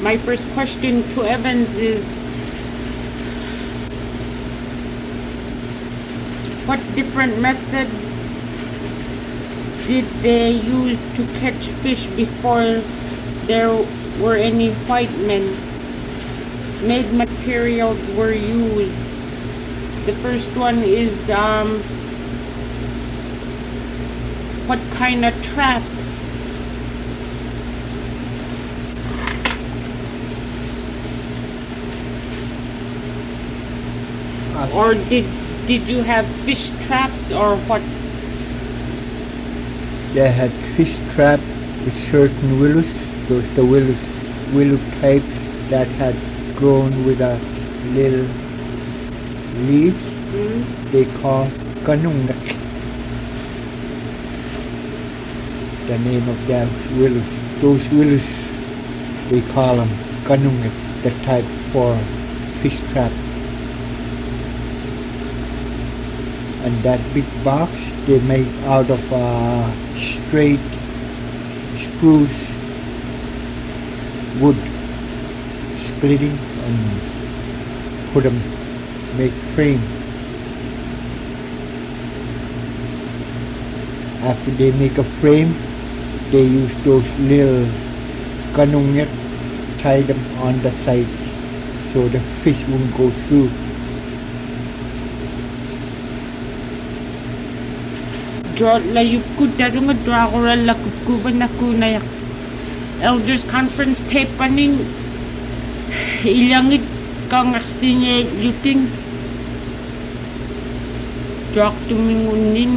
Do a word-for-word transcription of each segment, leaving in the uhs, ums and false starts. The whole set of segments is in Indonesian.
my first question to Evans is, what different methods did they use to catch fish before there were any white men? Made materials were used. The first one is um, what kind of traps? Or did did you have fish traps or what? They had fish trap with certain willows. Those the willows willow types that had grown with a little leaves. Mm. They call kanungak. The name of them willows. Those willows they call them kanungak. The type for fish trap. And that big box they make out of uh, straight spruce wood, splitting and put them, make frame. After they make a frame, they use those little kanungyak, tie them on the sides so the fish won't go through. Draw la yupku darunga dragora la kukuba na kunayak. Elders conference tape paning ilangit kang akstinye luting. Drak tumingunin.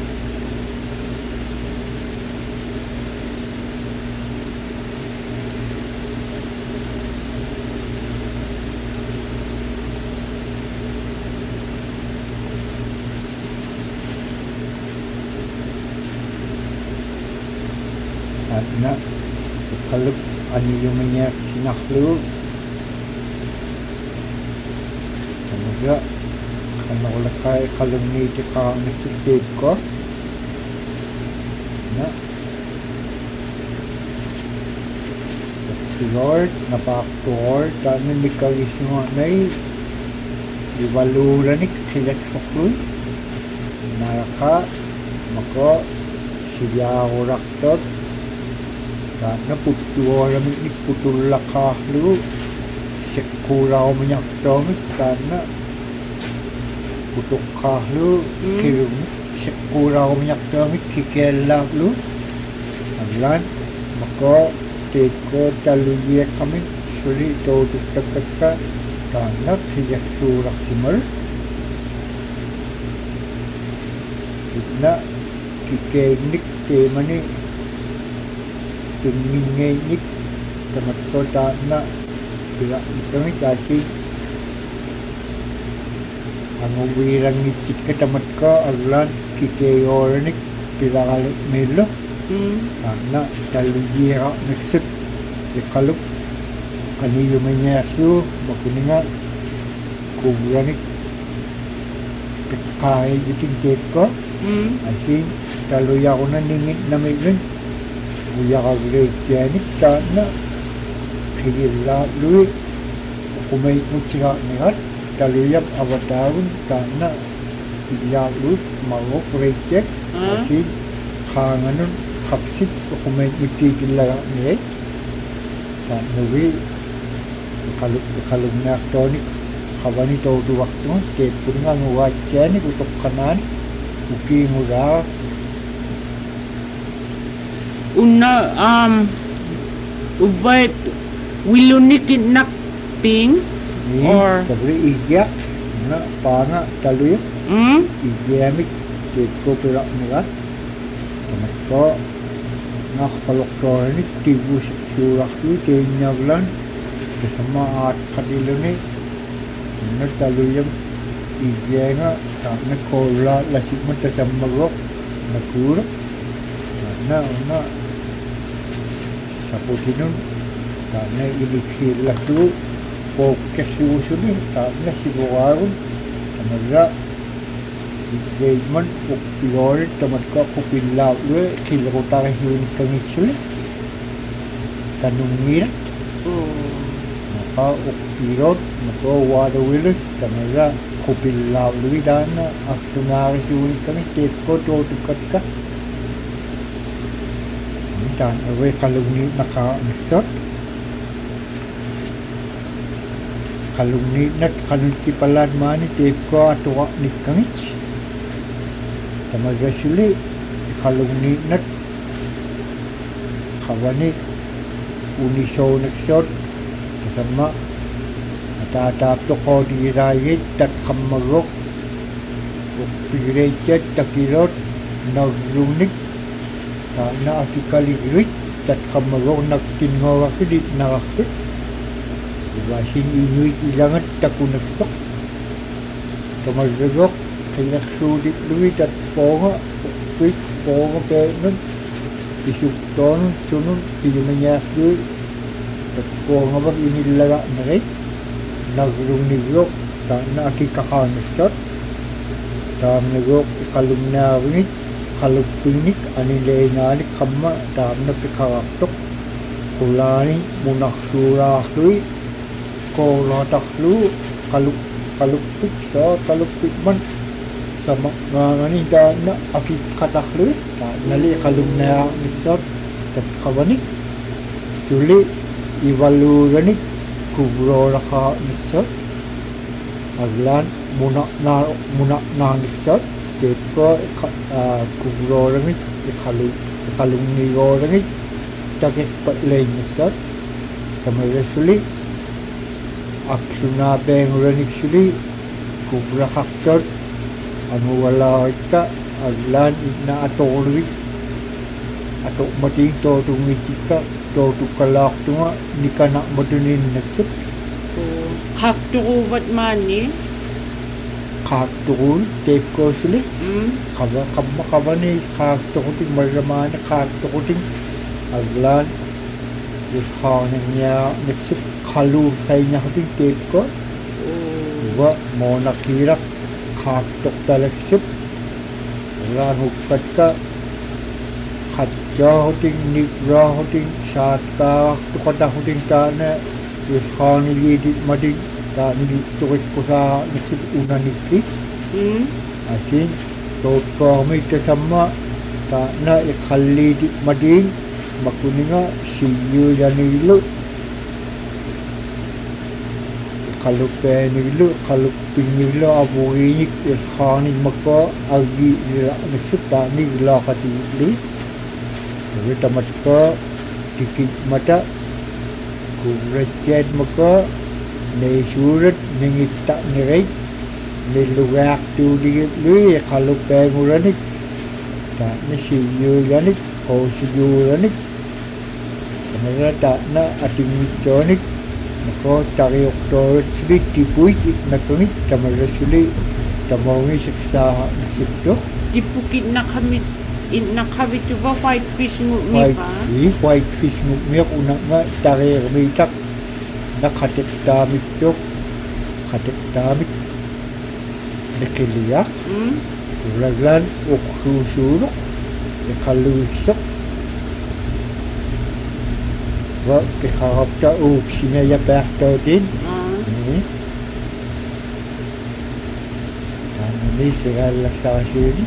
Na kaluk ani yumanya sinaklu kanaga kanawala kay kalumni ti ka nasidid ko na Lord na paktor dami ni kagismo nay iwaluran ni kilat fakul naraka mako siya uraktot karena putua yang ini putul lakah lu sekurau minyak domik karena putuk kah lu kirim sekurau minyak domik kikelak lu aglan maka teko taluye kami suri to tukka karena tidak surak simul idna kikenik temani tingin tamat ko ta na bila kami kasi ang uwirang ni chika tamat ko aglan kikeyornik bila kalik melo na talujira naksip ikaluk kaniyo manyasu makuninga kubranik kai giting teko asin taluya ko na ningit na mayroon Uya kagre kianik na kigila lui kumay kutsira nihat taluyap abatawun kana kigila lui mago project asin kanganun kapsit kumay kutsikila nihat dan nuwi kaluk kaluk na tonik kabani to du waktu ke punga nuwachani kutok kanan uki mura Una um uvat wilunikin nak ping or kabri igyak na pana taluy mm igyamik ke ko pera nilat tamako nak kalokronik tibu surak tu tenyaglan sama at kadilone na taluyam igyenga na kola lasik mata samagok nakura na na Saputinun karena ini kilah tu fokus usuni karena sigurado tamaga engagement popular tamat ko kupilaw we kila ko ta hiun kangitsul tanungir Oh. Maka ukirot, maka wada wilis, kamera kupilaw luwidan na aktunari sulit kami teko to tukat ka. Dan away kalungni naka naksot. Kalungni nat kalunci palan mani teko atwa nikangich. Tamaga suli kalungni nat kawani uniso naksot. Sama atatap to ko di rayit tat kamarok upirecet takirot naglungnik na akikaligrit tat kamarok nagtingawa kidit nakakit iwasin inuit ilangat takunaksok kamaragok kinaksudit luwit at ponga upit ponga penon isukton sunod pinumanyasdoy ko nga ba inilaga na rin nagrunigok ta na akikakanisot ta nagok ikalumnawinit kalupinit anilay nanik kama ta na pikaratok kulani munaksurahluy ko lataklu kalup kalupik sa kalupik man sa mga ta na akikatakluy ta nali kalumnawinit tat kawanik suli iwaluganik kubro raka niksot aglan muna na muna na niksot teko kubro rangit ikalu ikalung nigo rangit takis patlay niksot kamay suli aksuna beng ranik suli kubra kaktot anu wala ka aglan na atolwit atok mating to tungikika to tukalak tunga ni kana madunin nagsip Oh. Kaktuko wat mani? kaktukul teko suli Hmm? kaba kaba kaba ni kaktukuting maramana kaktukuting aglan ikhaning niya nagsip kalu kay niya kuting teko Oh. wa mo nakirak kaktuk talagsip aglan hukat ka Katja hoting nikra hoting satka tukada hoting tana ikhani lidit madig ta nili tukit ko sa nisip una nikis Hmm? asin to kami kasama ta na ikhalidit madig makuninga siyo yanilo kalupe nilo kalupin nilo abuinik ikhani maka agi nisip ta nila katili Jadi tamat ko dikit mata kubrecet maka ne surat ningita nirai ne luwak tu di lui kalau penguranit ta ne siyo yanit ko siyo yanit kamera ta na ating jonik maka tari oktor sili tipui na kami kamera sili tamongi siksa nasipto Dipukit na kami in nakabit ba white fish ngumi white pa? fish, white fish ngumiyok una nga tari ramitak nakatit damit tok katit damit nakiliyak Hmm? ulaglan uksusurok nakalusok wa kikarap ta uk sinaya pekto din Ah. ini ini segala laksasyon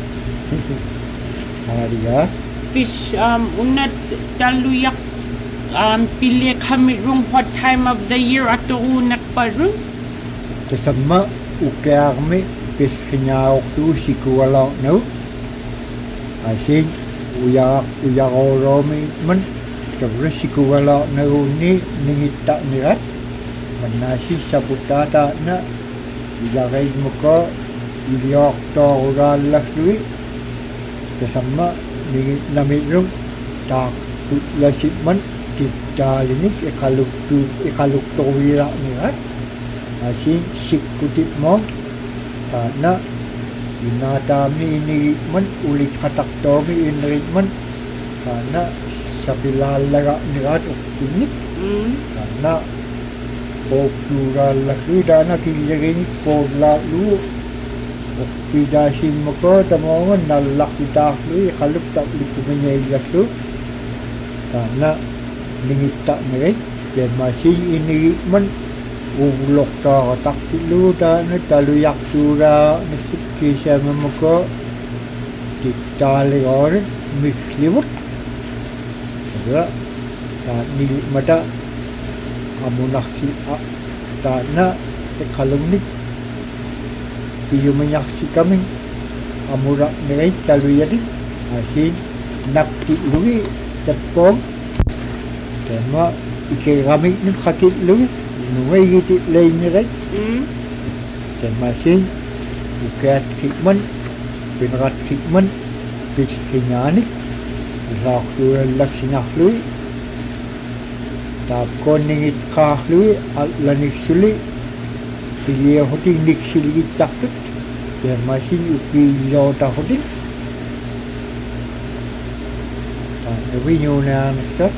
Maria Fish um unat daluyak um pili kami rung what time of the year ato unak pa rung? kasama ukarmi pis kinyaok tu sikuwala no asin uyak uyak oromi man kabra sikuwala na ni ningita nirat manasi sabutata na ilagay mo ko iliyok to uralak lui kasama ni namirung tak lasip man kita linik ikaluk tu ikaluk to wira nirat asin sikutip mo karena inatami ini man ulit katak tomi inrit man karena sabilalaga nirat ukinit Hmm? karena popular lagi dana kiligin pobla lu pidasin mo ko tamongan nalak kita lu kalup tak likumenya ilasu karena lingita nirit dan masih ini men ulok ta tak lu ta ne taluyak tura ne sikki sama mako ditali or mikliwut ya ta ni mata amunah si ta na kalung ni iyo menyaksi kami amura ne taluyadi asin nakti lui tapong tema ike kami ni khakit lui nuai gitu lain ni right tema sin ukat treatment penrat treatment piskinyani rak tu laksinah lui tap koningit kah lui alanik suli pilih hoti nik sili cakut tema sin uki lo ta hoti we know now accept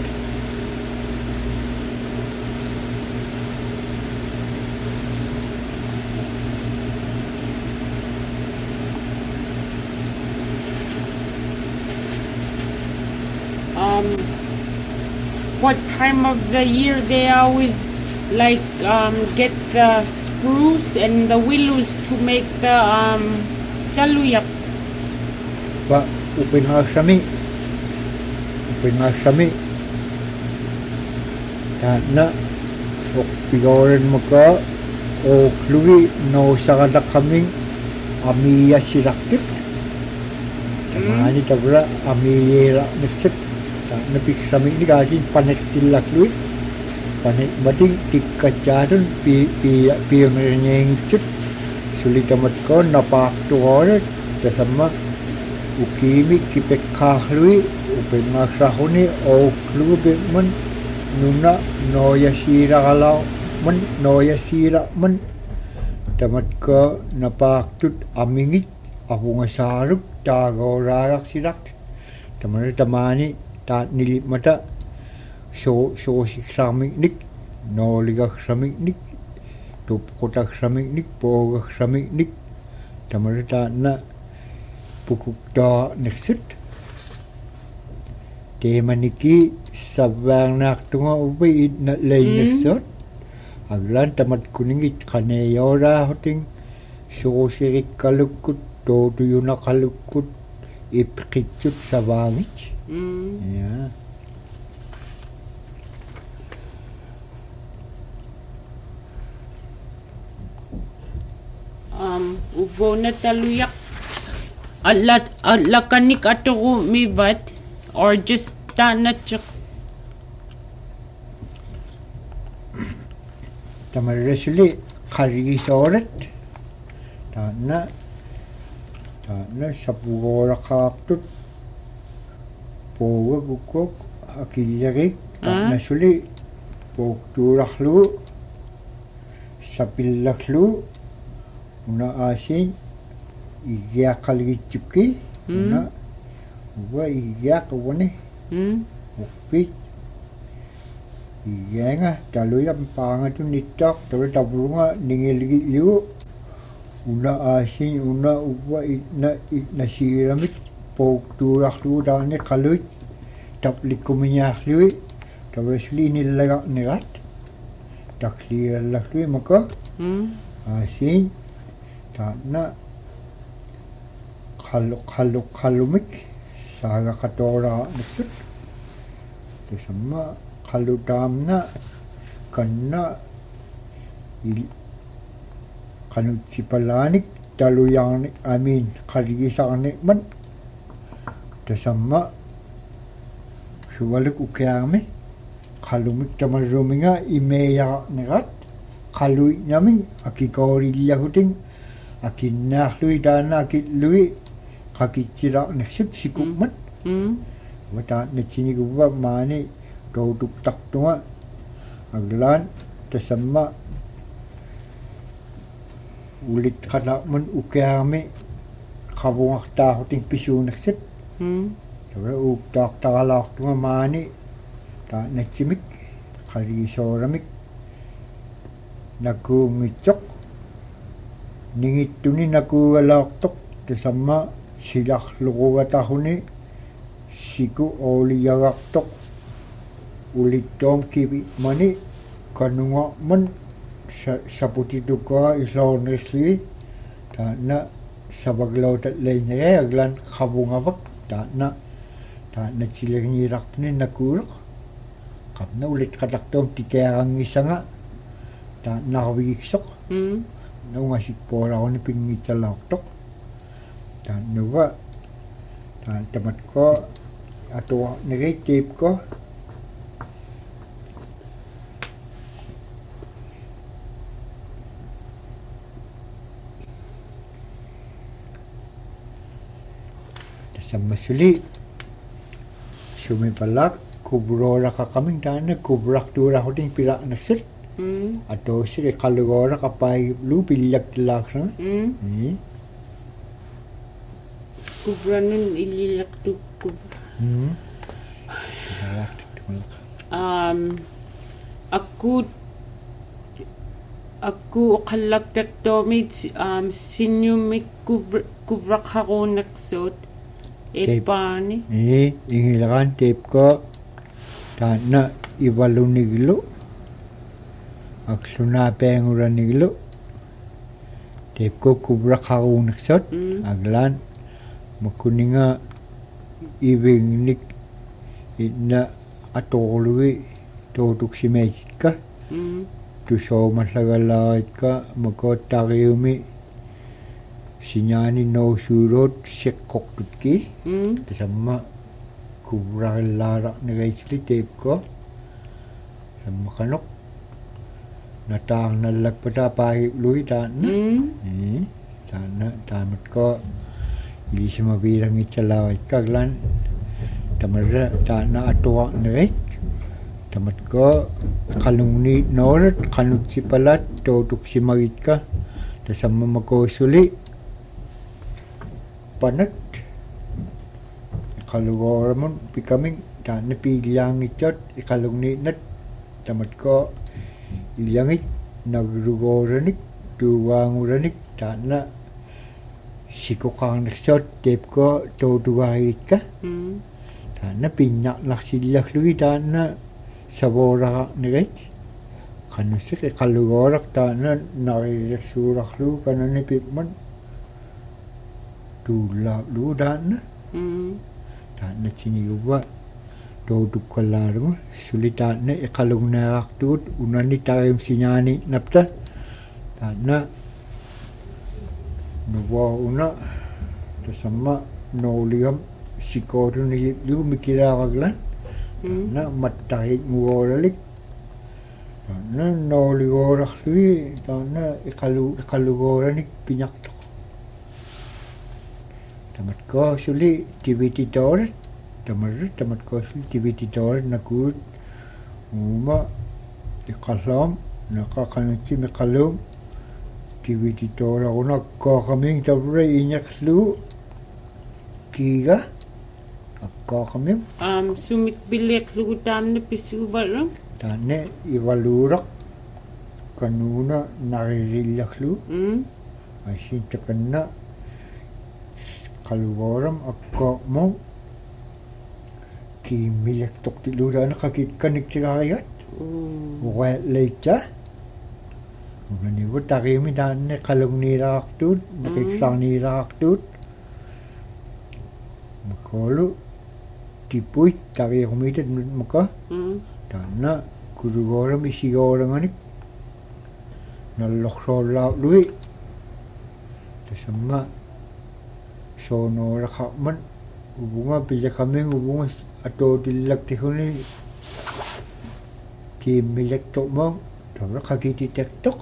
um what time of the year they always like um get the spruce and the willows to make the um taluyak ba upin hasami pingasami karena ok pigoren maka o kluwi no sagada kaming amiya sirakit tamani tabra amiya nexet ta napik sami ni gasin panet tilak lui panet bading tikkajarun pi pi pi menyeng cut sulitamat ko napak tuore tasama ukimi kipekah lui upin masahuni o klube men nuna noya sira kalau men noya sira men tamat ke napak tut amingit abunga saruk tago rarak sirak taman tamani ta nilip mata so so sikramik nik no liga kramik nik tup kotak kramik nik poga kramik nik taman ta na pukuk da nexit temaniki sabang nak tunga ubi na lay nexot aglan tamat kuningit kane yora hoting so sirik kalukut do do yuna kalukut ipkitut sabangich ya um ubo na taluyak Alat alakanik ato mibat or just tanachak tamaresli khari soret tana tana sapugora kaptut poga gukok akiliyari tana suli pokturaklu sapillaklu una asin iya kali cuki na gua iya kawane oke iya nga taluya panga tu nitak tawe tabunga ningil liu una asin una uwa na na siramit pok turak tu dane kaluy taplik kumiyak liu tawe sli nilaga negat taklir lakli maka asin tana kalau kalau kalumik saga katora maksud itu sama kalau damna karena kanu cipalanik dalu yang amin kali sangne man itu sama suwalik ukiame kalumik tamaruminga imeya negat kalau nyamin akikori liahuting akinah lui dana akit lui kaki cirak nasib sikupmat wata necini gua mani duduk tak tua aglan tersama ulit kata men ukame kabung ta hoting pisu nasib Tawa uk tak talak tua mani ta necimik kali soramik naku ngicok ningit tuni naku alak tok tersama silak lugo tahuni siku oli yarak tok ulit tom kibi mani kanunga man sa saputi tuka isonresli ta na sabaglaw tat lenya aglan khabungawak ta na ta na chilengi rakni nakulak kapna ulit katak tom tikerang isanga ta nawiksok mm no ngasik pora ni pingi calok tok ta nuwa ta tamat ko ato negative ko sama suli sumi palak kubrora ka kaming dana kubrak dura hoding pirak naksit mm atau sire kalugora kapai lu pilyak tilak na mm ni Kubranon ililak to kub hmm tilak tilak um aku aku kalak tektomit um sinyumik kubr kubrak ako naksot epani ni ingilakan tip ko dana ibaluniglo aksuna penguraniglo tip ko kubrak ako naksot mm aglan makuninga ibingnik ina atolui totuk simejka mm tu so masagalait ka makotariumi sinyani no surot sekok tutki mm sama kubralara nagaisli tape ko sama kanok natang nalak pada pahi lui tan mm ni tan tamat ko ili sama birang icalawai kaglan tamara tana atwa ngai tamat ko kalung ni norat kanut sipalat totuk simagit ka tasama makosuli panat kalugormon becoming tana pigyang ichot ikalung ni nat tamat ko ilyangit nagrugoranik tuwanguranik tana sikokang naksot tep ko totuwahit ka mm tana pinyak naksilak lui tana sabora nagait kanusik ikalugorak tana nakirasurak lu kanani pipman tulak lu tana mm tana siniyuwa totuk kalarmo sulit tana ikalung narak tut unani tarim sinyani napta tana nuwa una tasama noliam sikoru ni lu mikira kaglan mm na matahit nguoralik na noligorak lui tana ikalu ikalugoranik pinyak to tamat ko suli tiviti toret tamar tamat ko suli tiviti toret nakut uma ikalam nakakanchi mikalum tiviti toret una ko kaming tabre inyak lu kiga ko kaming um sumit bilik lugutam na pisubaram tane ivalurak kanuna naririllak lu mm asin takana kalugoram akko mo ki milek tok ti lu na kakit kanik tigayat oh wa lecha ngani wo tarimi dane kalung ni rak tut nakisang ni rak tut makolu tipui tari kumita maka mm dana kurugoram isigoram anik nalokso la lui tasama sono rakhaman ubunga pila kaming ubunga ato dilak tihuni ki milek tok mo tamra kakiti tektok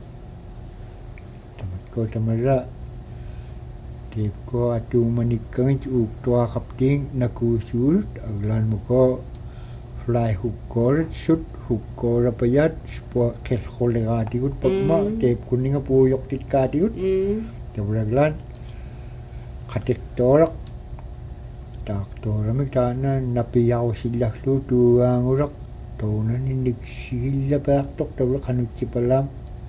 tamat ko tamara tip ko atu manikang uk tua kapting nakusul aglan mo ko fly hook kor shoot hook kor payat spo kel kolega tigut pagma Mm. tip kuninga puyok tit ka tigut mm tabraglan katik torak tak toramik tana napiyaw sila lu tuang urak tonan hindig sila pak tok tabra kanut sipalam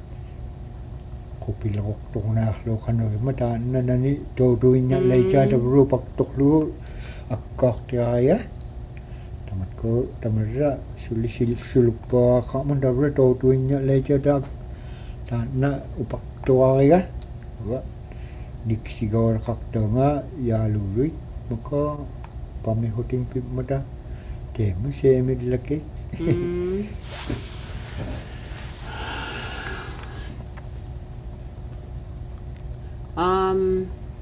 kopilok tok na lo kanut mata nani to doinya Mm. lecha tabru pak tok lu akkak tiaya tamat ko tamarra suli silip sulpa ka man dabra to tuinya leja da tanna upak toa ya wa diksigar kakta nga ya lului maka pamihuting pip mata temu semi dilake Mm. um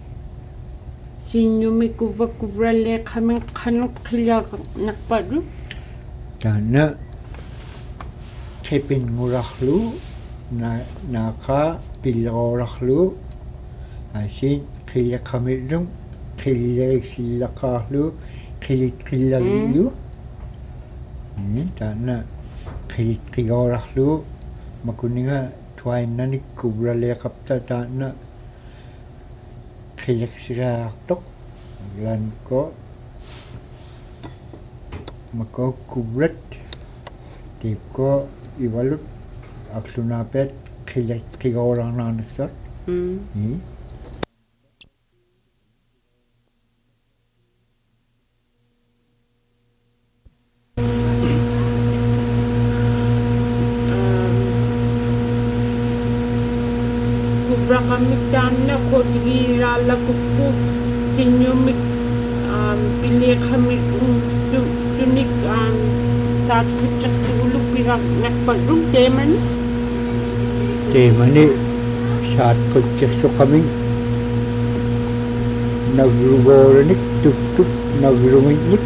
sinyo mi kuva kuvrale kaming kanok kaya nakpadu tanna kepin ngurahlu na naka pilorahlu asin kaya kamilum kaya silakahlu kaya kilalu hmm tanna kaya kiorahlu makuninga twain nani kubrale kapta tanna kaya siratok lan ko mako kubrat tip ko iwalut aklunapet kaya kaya orang nansat mm. hmm kubra kami tanna ko digirala kuku sinyo mi um, pili kami um, su, sunik um, saat kucak dulu pirang nakpadu teman temani saat ko so kami nagrugoranik tuk tuk nagruminik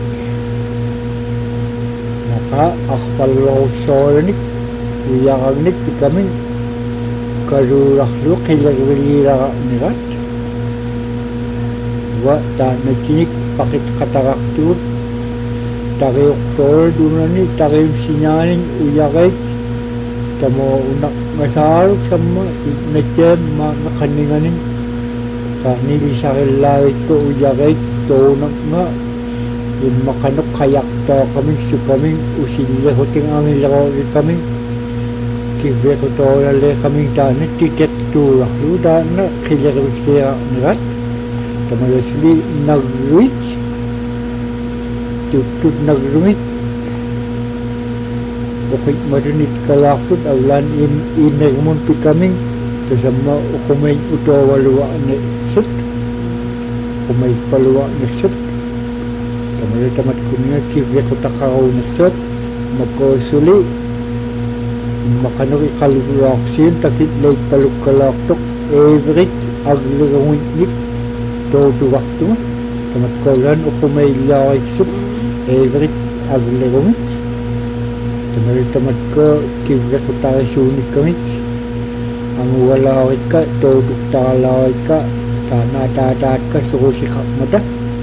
naka akpalosoranik uyakanik kami karurahlu kilagwilira nirat wa ta nachinik pakit kataraktur tagiyok sol dunani tagiyok sinyanin uyakay tamo unak masarok sama necem ma nakaninganin ta nilisakilawit ko uyakay tonak nga yung makanok kayak to kami su kami usilya hoting angin lako kami kibe ko to le kami tane tiket tu lah lu dana kaya kaya nirat tamayasli nagwich tutut nagwich okey madunit kalakut awlan in inegmun pi kami kasama ukumay uto walwa ne sut ukumay palwa ne sut tamay tamat kunya kibe ko takaw ne sut makosuli makanok ikalulaksin takit lay palukkalaktok everit aglagawinnik todo waktu tamat kolan ukumay laway sup everit aglagawin tamat tamat ko kibra ko tayo sunik kami ang walaway ka todo talaway ka tanatatat ka sukusikak mata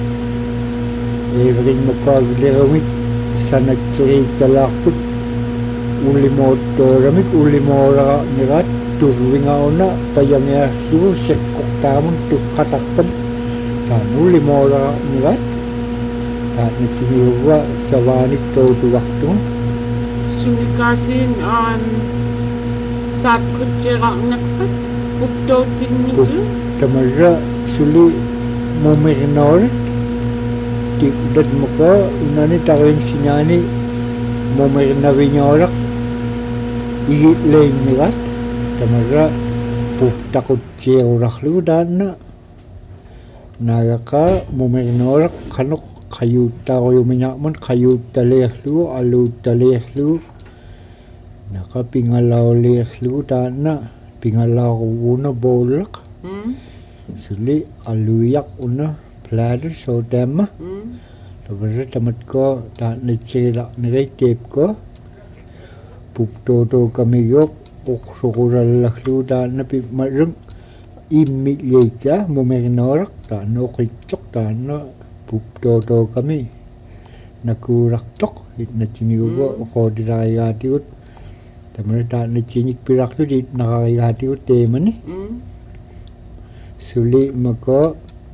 everit magkaglagawin sa nagsirig kalaktok ulimoto ramik ulimora nirat tuwingauna payangya hiu sekok tamun tu katakpan tan ulimora nirat tan chiniwa sawanik to tu waktu sinikatin um, saat kutjera nakpat bukdo tinnitu tamara suli mumirnor ti dad maka unani tarin sinyani mumirnavinyorak ihit lain nirat tamara takut ceurahlu dana nagaka mumirnorak kanok kayu tayo minyakman kayu talehlu alu talehlu naka pingalaw lehlu dana pingalaw una bolak hmm? suli aluyak una plader so tema Hmm? tamara tamat ko dana cera niretep ko puptoto kami yok uksukural laklu dana pi marung imilyeja mumernorak dana okitsok dana puptoto kami nakurak tok na chiniwa okodirayati ut tamara dana chinik pirak tu di nakakayati ut temani Hmm? suli maka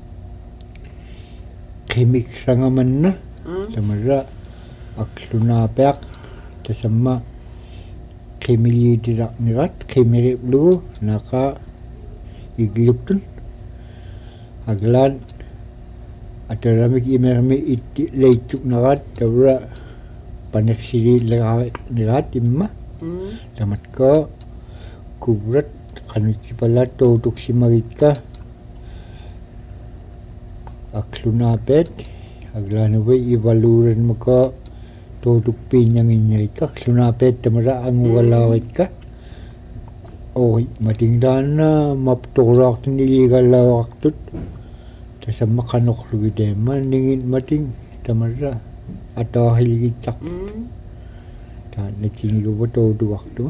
kimik sangaman na Hmm? tamara aklunapak tasama kimili dirak nirat kimiri lu naka igluptun aglan ataramik imermi iti leituk narat tabra paneksiri lerat imma tamat ko kubrat kanuci pala toduk simarika aklunapet aglanuwe ivaluren maka toduk pinyang inyarika aklunapet tamara angwalawika oi matingdan na maptorak niligalawak tut tasama kanok lugide maningin mating tamara atau hiligicak ta nacingi go toduk waktu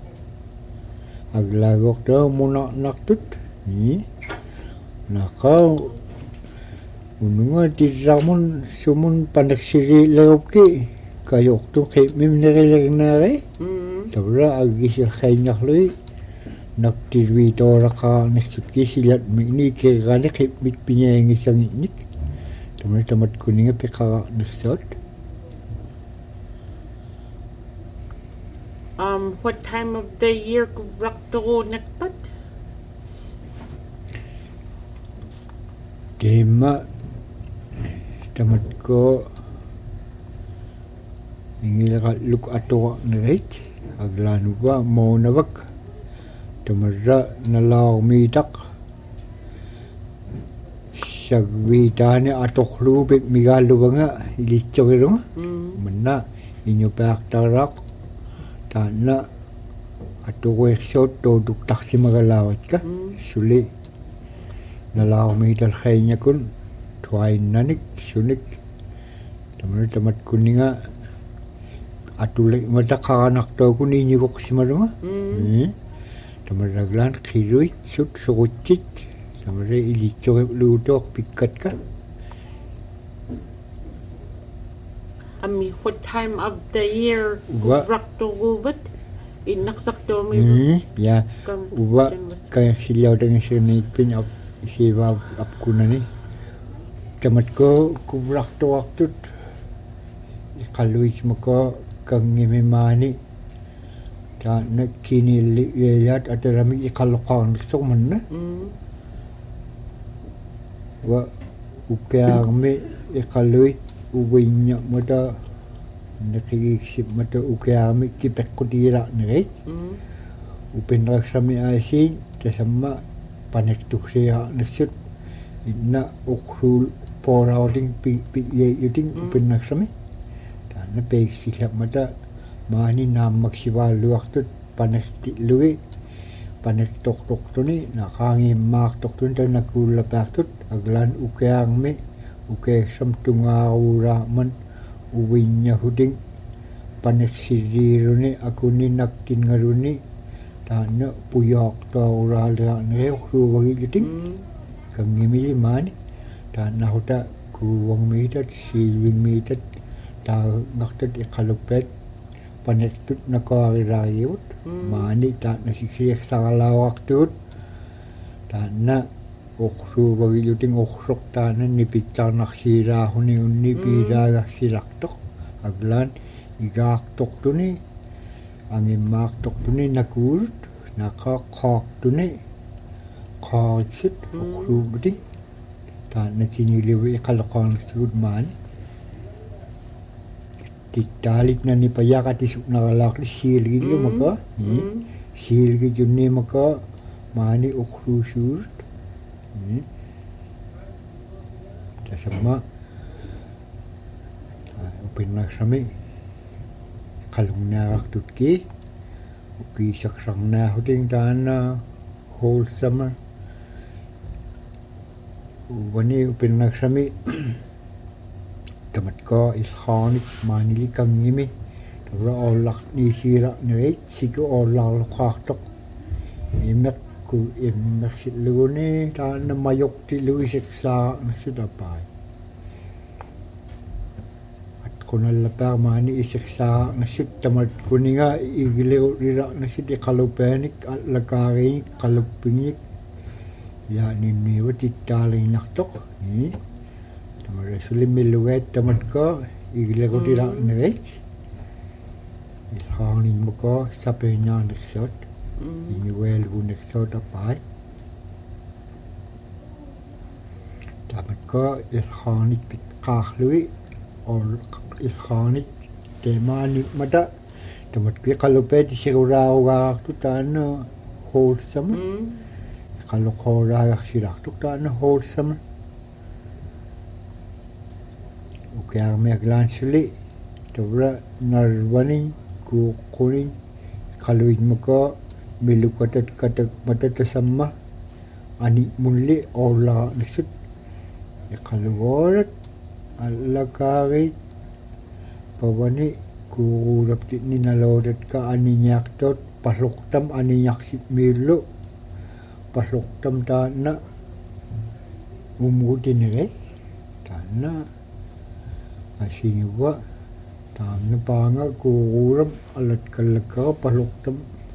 aglagok to munak naktut ni nakau ununga tiramun sumun panaksiri lawki kayok to kay mimnerelenare tabra agis khaynak lui naktirwi to raka naksutki silat mini ke gane kay mikpinyeng isang nik tamat tamat kuninga peka naksot. Um, what time of the year kubrak to nakpat? Tema tamat ko ingil ka luk ato nait aglanu ba mo nabak tamarra nalaw mitak sagwitane atok lubik migalu banga ilichogero manna inyo paktarak tana ato weksot to duk taksi magalawat ka suli nalaw mital khaynya kun tuain nanik sunik tamat tamat kuninga atulek mata kanak to kuninyi kok simaruma hmm tamat raglan khiruit sut sukucit tamat ilichog lutok pikat ka. I mean, what time of the year kubrak to guvat? Inaksak to mi. Hmm, ya. Uwa kaya silaw dengan sini pin up siwa up kuna ni. Tamat ko kubrak to waktu ikaluis mo ko kang ngimimani ta nakini liyat at rami ikalokang so man na. Wa ukang me ikaluis uwinya mata nakikisip mata ukayami kipek ko tira neret upinrak sami asin kasama panektuk siya nasut ina uksul porawding piye yuting upinrak sami tana pek silap mata mani nam maksiwalu waktu panekti lui panek tok tok tu ni nakangi mak tok tu ta nakula paktut aglan ukayang me uke samtunga ura man uwinya huding paneksiriro ni aku ni naktin ngaruni tana puyok to ura la ne ruwagi giting kang ngimili mani tana hota kuwang mitat silwing mitat ta naktat ikalupet panektut nakarayut mani tana siksik sagalawak tut tana oksu bagi juting oksok tanah ni picang naksira huni uni pira naksirak tok aglan igak tok tu ni angin mak tok tu ni nakurut nakakak tu ni kaksit oksu juting tanah sini lewe kalakang sud man titalik na ni payak atisuk nakalak sil gitu maka sil gitu ni maka mani oksu sud ini sama upinnak sami kalungna waktutki uki saksangna huding dana wholesome wani upinnak sami tamat ko ilkhanik manili kangimi tabra olak ni sira ni siku olak lokak tok imek ku im naksit luguni ta na mayok ti luisik sa nasudapai at kunal lapar mani isik sa nasit tamat kuninga igileo rira nasit ikalupenik at lagari kalupingik ya niniwat italing naktok ni tamat sulim miluwet tamat ko igileo rira nirech ilhanin mo ko sa penya naksot ini well bunek soda pai tamat ko ilkhanik pitkah lui or ilkhanik temani mata tamat kwi kalupet sigurao tu tana wholesome kalau kora sirak tu tana wholesome oke ame glansli tora narwani ku kuning kalau maka milu kata kata mata tersamma ani mulli ola lisut kalau orang Allah kari pawani ku rapti ni nalodat ka ani nyak tot paslok tam ani nyak sit milu paslok tam ta na umutin re ta na asin wa ta na panga ku ram alat kalaka paslok tam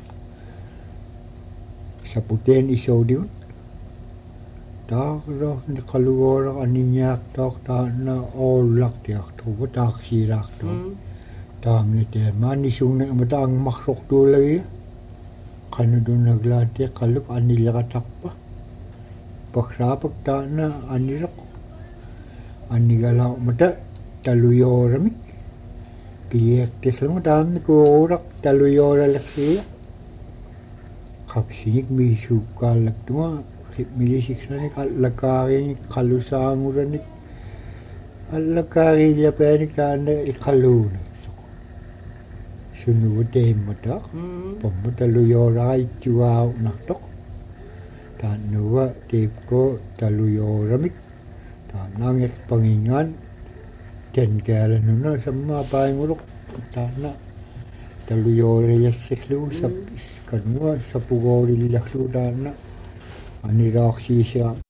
saputen isodiun ta ro ni kaluora ani nyak tok ta na olak tiak tu tak sirak tu ta ni te mani sung na matang makrok tu lagi kanu do naglate kalup ani lagatak pa paksa pakta na ani rak ani galau mata taluyoramik piek tislang tam ni ko rak taluyora laksi kapsinik mi sukalak tu milisik-sani kalakari kalusangurani alakari japani kana ikaluna sunude mata pamutaluyorai chuau naktok tanuwa teko taluyoramik tanangek pangingan ten kala nuna sama painguruk tana taluyore yasiklu sap kanwa sapugori laklu dana ani raksisa